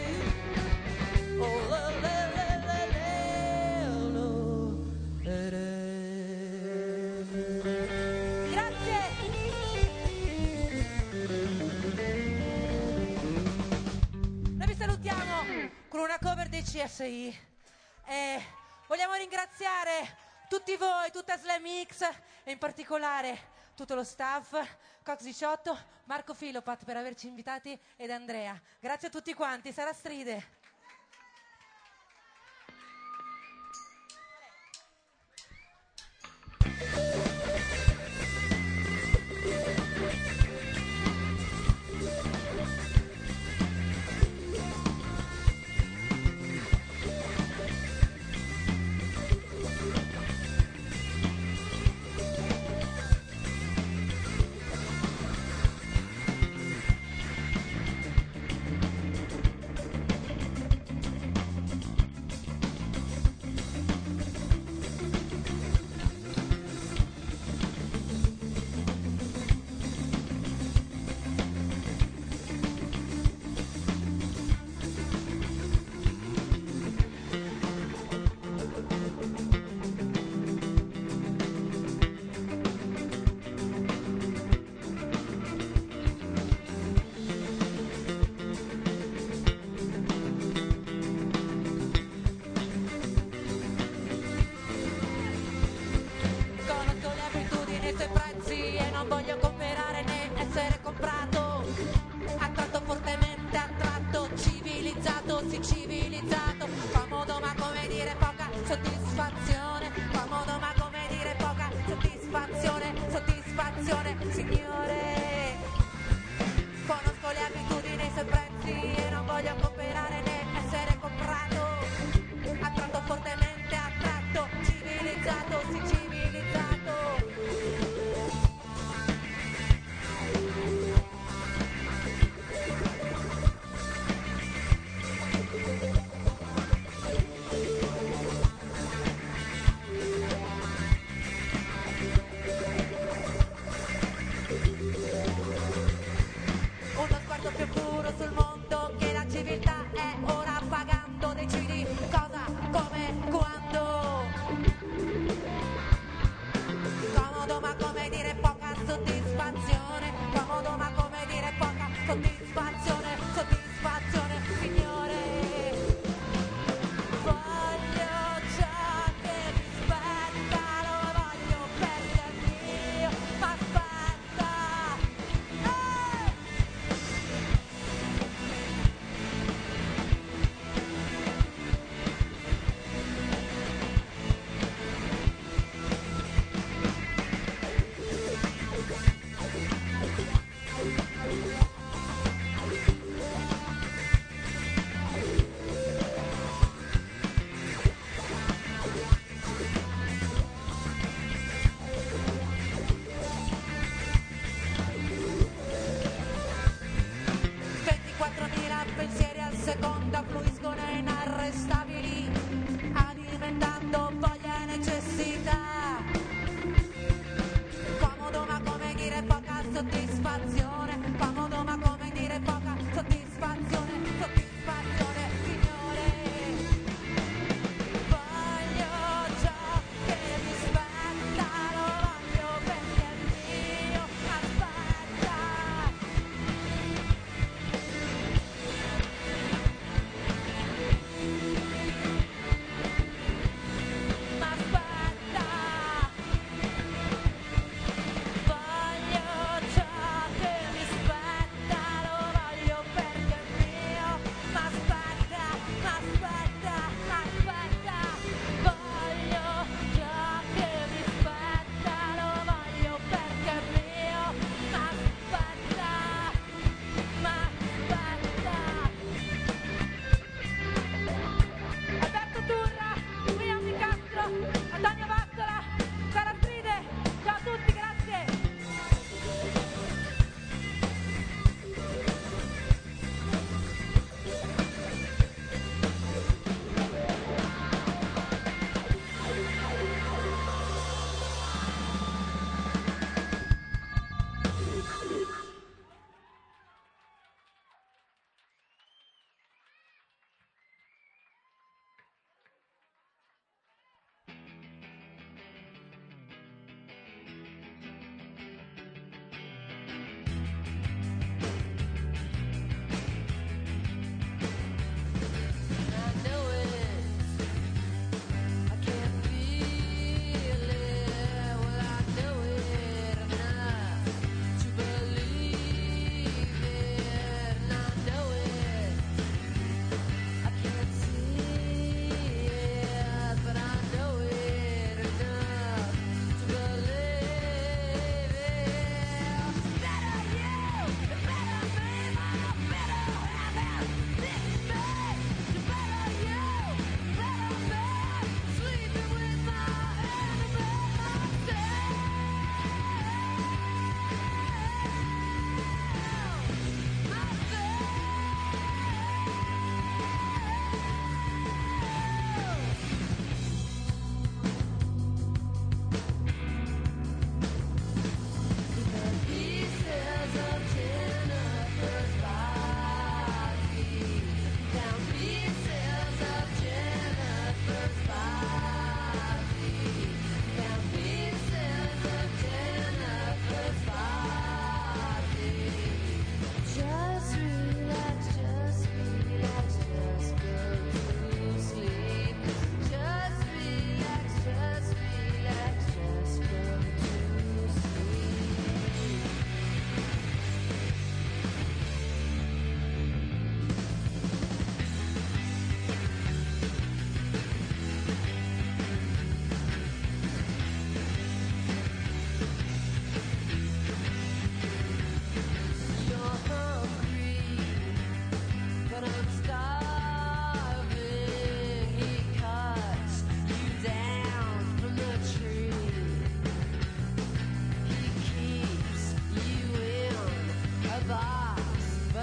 G: C S I. E vogliamo ringraziare tutti voi, tutta Slam X e in particolare tutto lo staff, Cox diciotto, Marco Filopat per averci invitati ed Andrea. Grazie a tutti quanti, Sara Stride.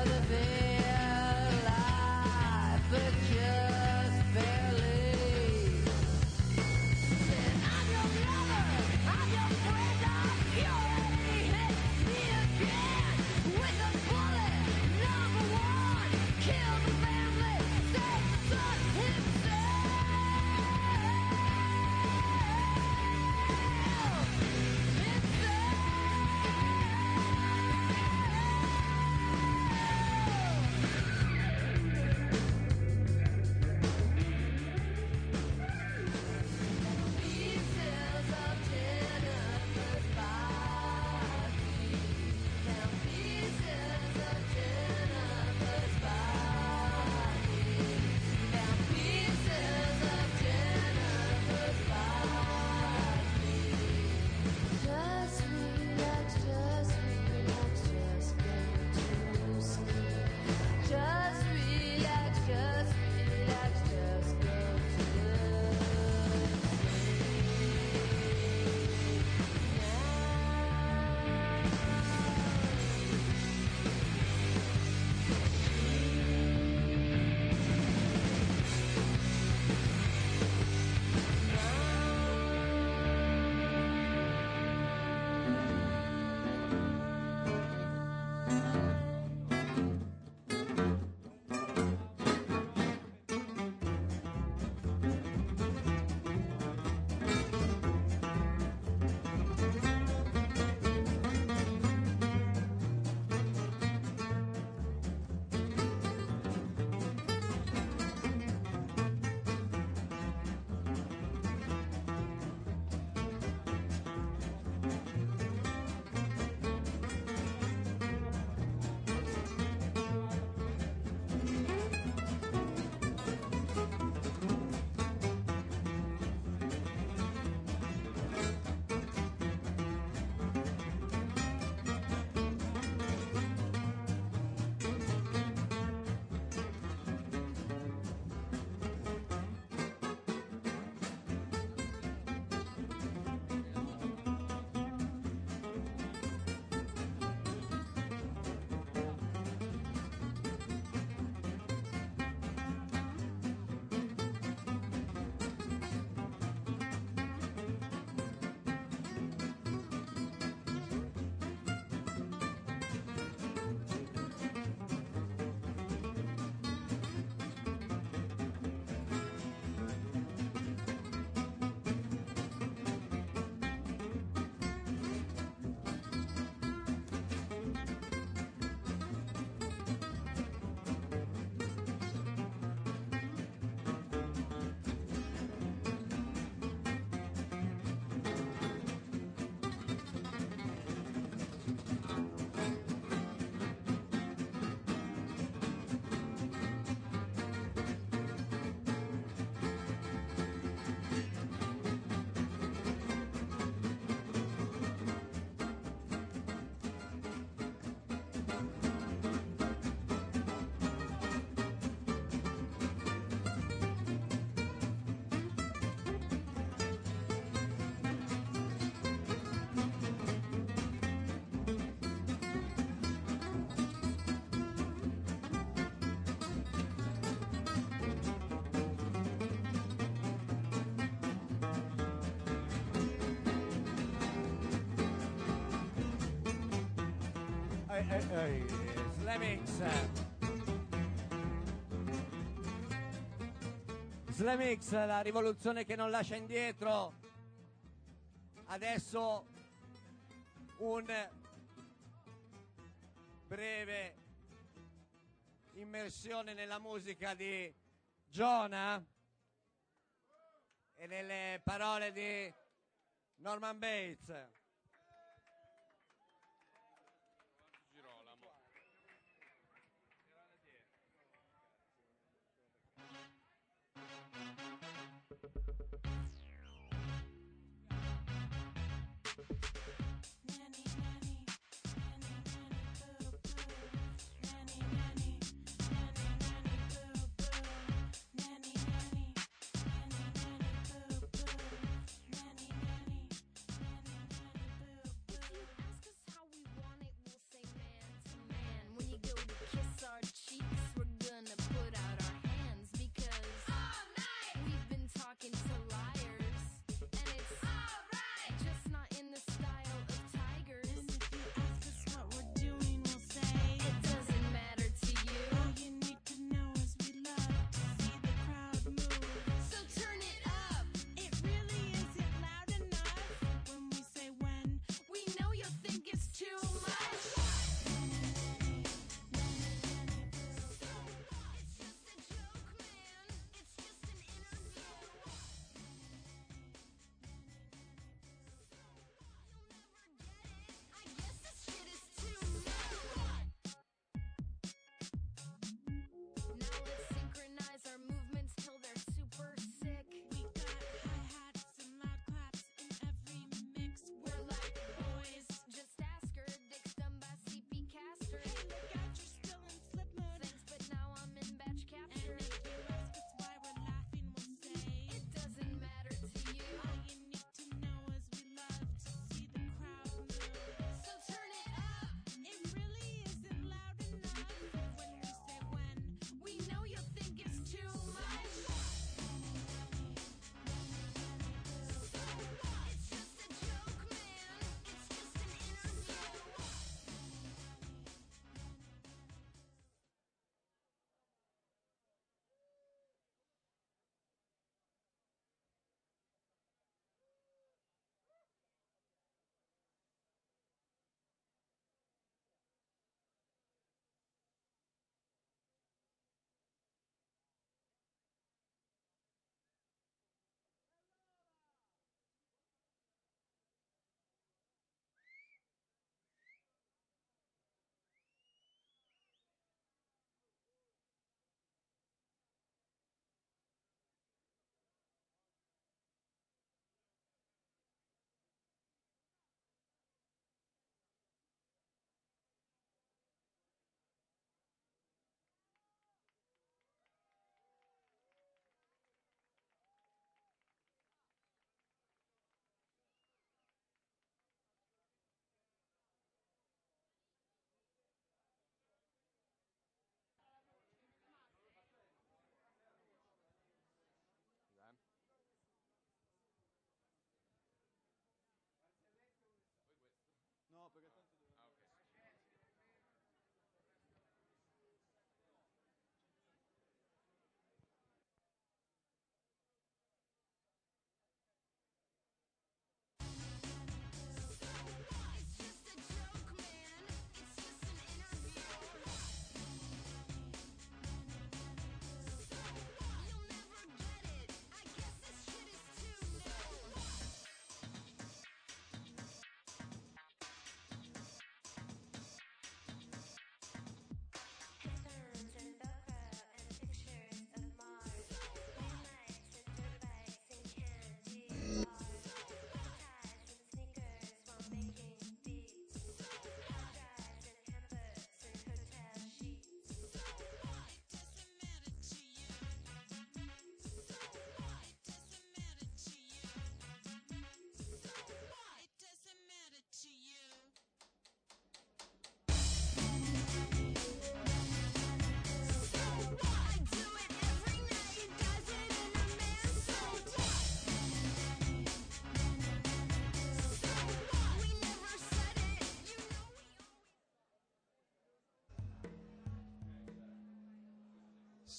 C: eh, eh, Slamix. Slamix, la rivoluzione che non lascia indietro. Adesso un breve immersione nella musica di Giona e nelle parole di Norman Bates.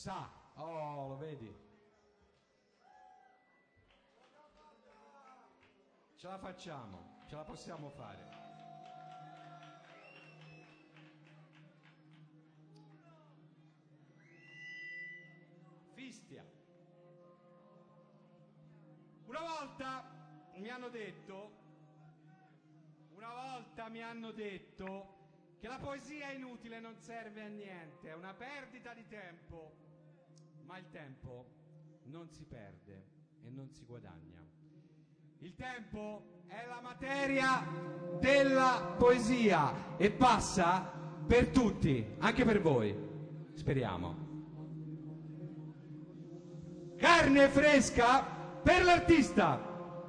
I: sa. Oh, lo vedi? Ce la facciamo, ce la possiamo fare. Fistia. Una volta mi hanno detto, una volta mi hanno detto che la poesia è inutile, non serve a niente, è una perdita di tempo. Ma il tempo non si perde e non si guadagna. Il tempo è la materia della poesia e passa per tutti, anche per voi. Speriamo. Carne fresca per l'artista.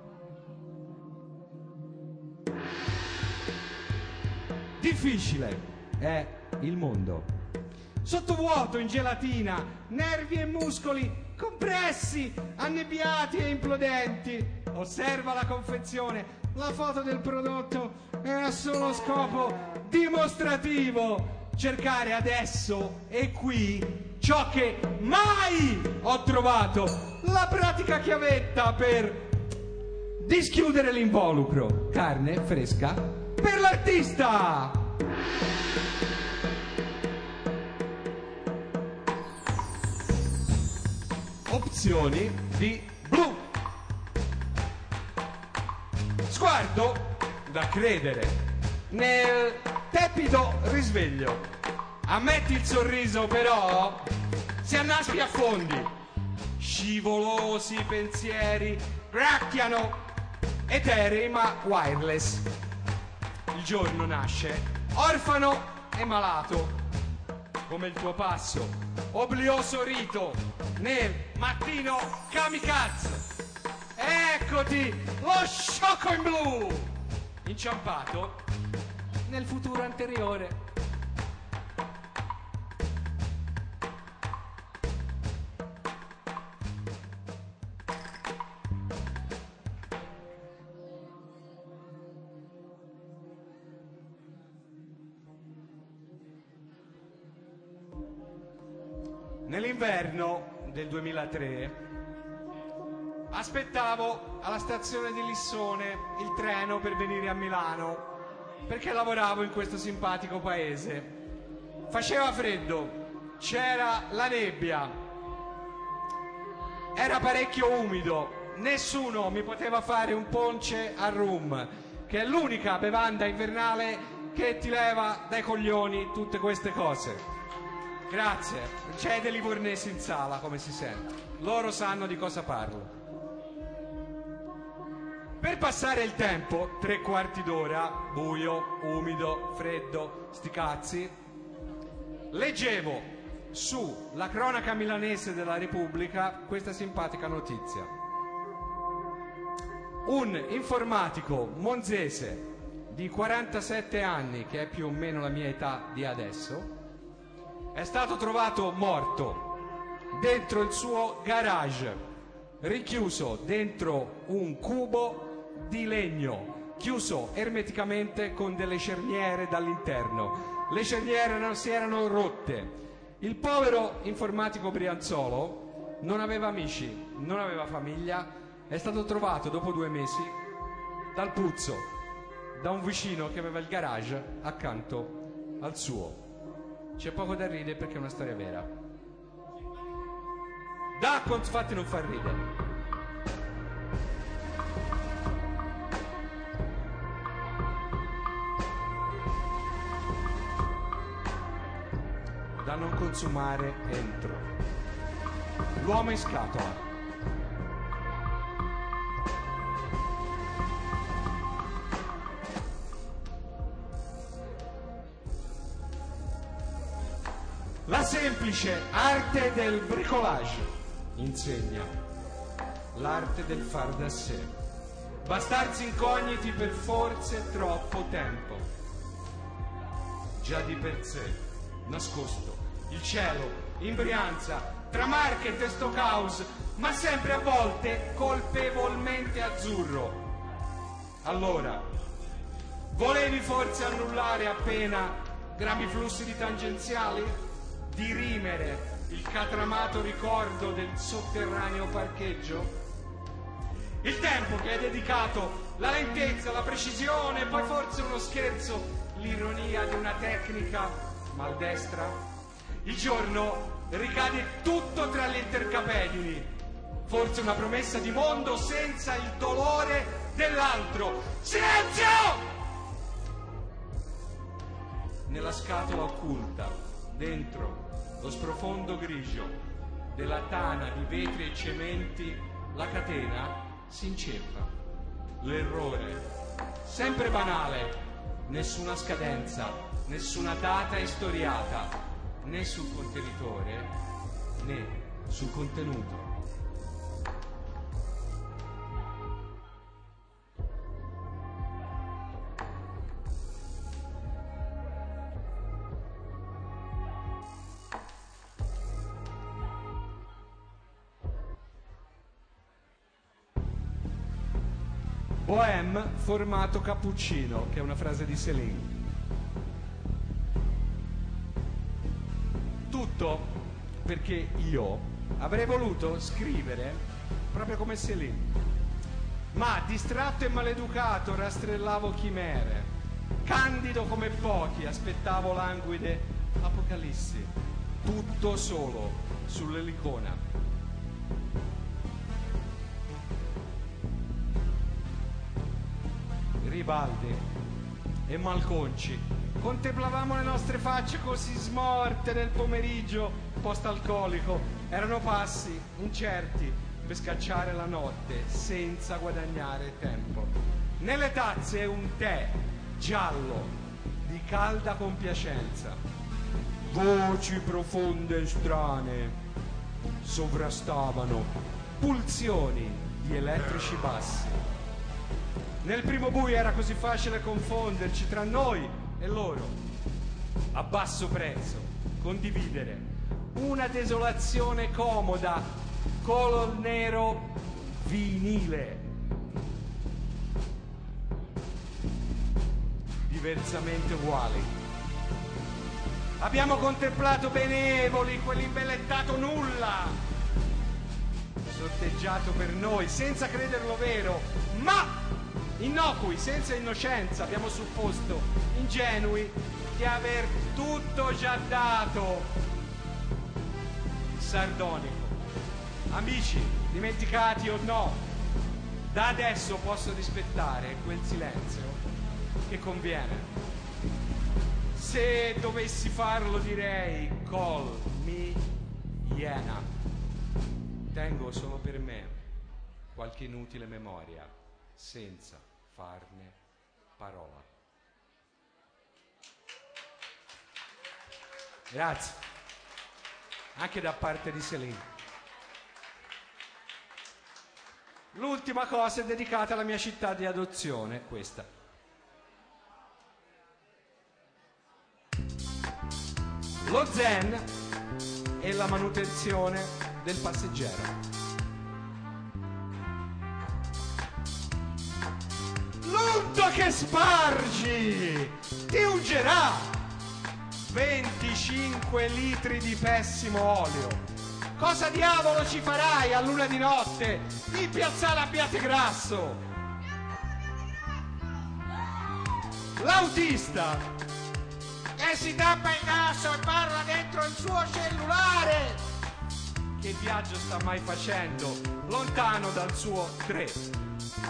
I: Difficile è il mondo. Sottovuoto in gelatina, nervi e muscoli compressi, annebbiati e implodenti. Osserva la confezione, la foto del prodotto è a solo scopo dimostrativo. Cercare adesso e qui ciò che mai ho trovato, la pratica chiavetta per dischiudere l'involucro. Carne fresca per l'artista. Opzioni di blu. Sguardo da credere nel tepido risveglio. Ammetti il sorriso, però si annaspi a fondi. Scivolosi pensieri gracchiano, eterei ma wireless. Il giorno nasce orfano e malato, come il tuo passo, oblioso rito nel mattino kamikaze. Eccoti, lo sciocco in blu, inciampato nel futuro anteriore. Nell'inverno del duemilatré aspettavo alla stazione di Lissone il treno per venire a Milano perché lavoravo in questo simpatico paese. Faceva freddo, c'era la nebbia, era parecchio umido, nessuno mi poteva fare un ponce al rum, che è l'unica bevanda invernale che ti leva dai coglioni tutte queste cose. Grazie, c'è dei livornesi in sala, come si sente. Loro sanno di cosa parlo. Per passare il tempo, tre quarti d'ora, buio, umido, freddo, sti cazzi, leggevo su la cronaca milanese della Repubblica questa simpatica notizia. Un informatico monzese di quarantasette anni, che è più o meno la mia età di adesso, è stato trovato morto dentro il suo garage, richiuso dentro un cubo di legno, chiuso ermeticamente con delle cerniere dall'interno. Le cerniere non si erano rotte. Il povero informatico Brianzolo non aveva amici, non aveva famiglia, è stato trovato dopo due mesi dal puzzo, da un vicino che aveva il garage accanto al suo. C'è poco da ridere perché è una storia vera. Da infatti non fa ridere. Da non consumare entro. L'uomo in scatola. La semplice arte del bricolage insegna l'arte del far da sé. Bastarsi incogniti per forse troppo tempo. Già di per sé, nascosto, il cielo, in Brianza, tra market e stockhouse, ma sempre a volte colpevolmente azzurro. Allora, volevi forse annullare appena gravi flussi di tangenziali? Dirimere il catramato ricordo del sotterraneo parcheggio? Il tempo che hai dedicato, la lentezza, la precisione, poi forse uno scherzo, l'ironia di una tecnica maldestra? Il giorno ricade tutto tra gli intercapedini, forse una promessa di mondo senza il dolore dell'altro. Silenzio! Nella scatola occulta, dentro lo sprofondo grigio della tana di vetri e cementi, la catena si inceppa. L'errore, sempre banale, nessuna scadenza, nessuna data istoriata, né sul contenitore né sul contenuto. Bohème formato cappuccino, che è una frase di Céline. Tutto perché io avrei voluto scrivere proprio come Céline, ma distratto e maleducato rastrellavo chimere, candido come pochi aspettavo languide apocalissi, tutto solo sull'elicona. Ribaldi e malconci contemplavamo le nostre facce così smorte nel pomeriggio post-alcolico. Erano passi incerti per scacciare la notte senza guadagnare tempo. Nelle tazze un tè giallo di calda compiacenza. Voci profonde e strane sovrastavano pulsioni di elettrici bassi. Nel primo buio era così facile confonderci tra noi e loro. A basso prezzo, condividere una desolazione comoda, color nero vinile. Diversamente uguali. Abbiamo contemplato benevoli quell'imbellettato nulla, sorteggiato per noi senza crederlo vero, ma innocui, senza innocenza. Abbiamo supposto, ingenui, di aver tutto già dato. Sardonico. Amici, dimenticati o no, da adesso posso rispettare quel silenzio che conviene. Se dovessi farlo direi call me iena. Tengo solo per me qualche inutile memoria senza farne parola. Grazie. Anche da parte di Céline. L'ultima cosa è dedicata alla mia città di adozione, questa. Lo zen e la manutenzione del passeggero. L'unto che spargi ti ungerà. venticinque litri di pessimo olio. Cosa diavolo ci farai a luna di notte in piazzale Abbiategrasso? L'autista che si tappa il naso e parla dentro il suo cellulare. Che viaggio sta mai facendo lontano dal suo tre?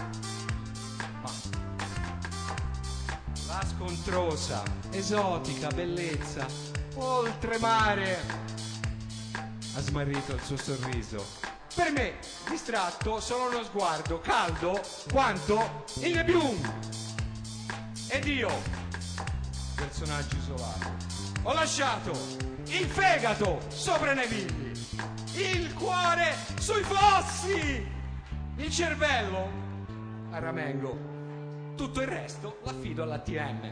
I: La scontrosa, esotica bellezza, oltremare, ha smarrito il suo sorriso. Per me, distratto, solo uno sguardo caldo quanto il Nebbium. Ed io, personaggio isolato, ho lasciato il fegato sopra i navigli, il cuore sui fossi, il cervello a ramengo. Tutto il resto l'affido all'A T M.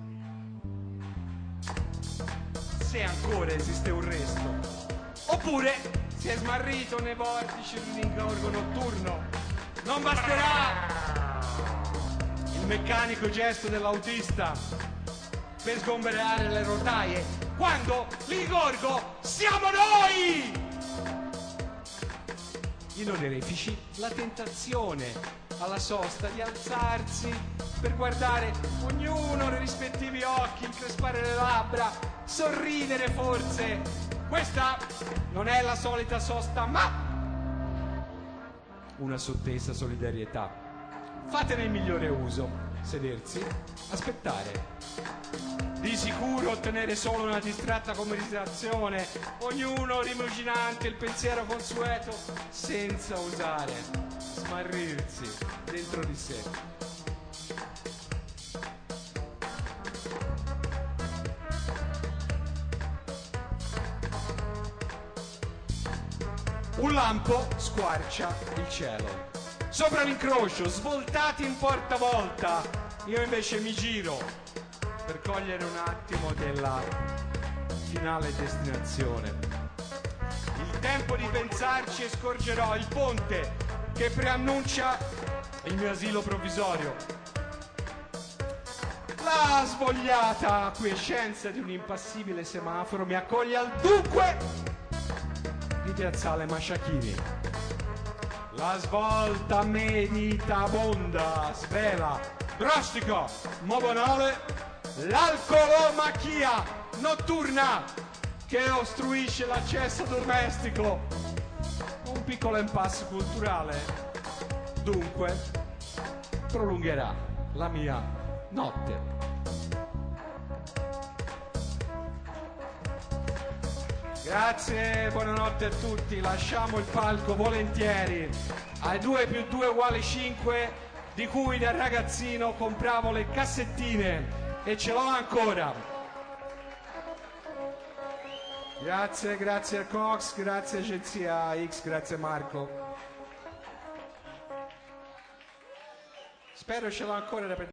I: Se ancora esiste un resto. Oppure si è smarrito nei vortici di un ingorgo notturno. Non basterà il meccanico gesto dell'autista per sgomberare le rotaie, quando l'ingorgo siamo noi! In onerefici la tentazione alla sosta di alzarsi per guardare ognuno nei rispettivi occhi, increspare le labbra, sorridere forse. Questa non è la solita sosta, ma una sottesa solidarietà. Fatene il migliore uso, sedersi, aspettare. Di sicuro ottenere solo una distratta conversazione, ognuno rimuginante il pensiero consueto, senza osare smarrirsi dentro di sé. Un lampo squarcia il cielo. Sopra l'incrocio, svoltati in portavolta, io invece mi giro per cogliere un attimo della finale destinazione. Il tempo di pensarci e scorgerò il ponte che preannuncia il mio asilo provvisorio. La svogliata quiescenza di un impassibile semaforo mi accoglie al dunque di piazzale Masciachini. La svolta meditabonda svela, drastica, ma banale, l'alcolomachia notturna che ostruisce l'accesso domestico. Un piccolo impasse culturale, dunque, prolungherà la mia notte. Grazie, buonanotte a tutti. Lasciamo il palco volentieri ai due più due uguale cinque, di cui da ragazzino compravo le cassettine e ce l'ho ancora. Grazie, grazie a Cox, grazie Agenzia X, grazie Marco. Spero ce l'ho ancora da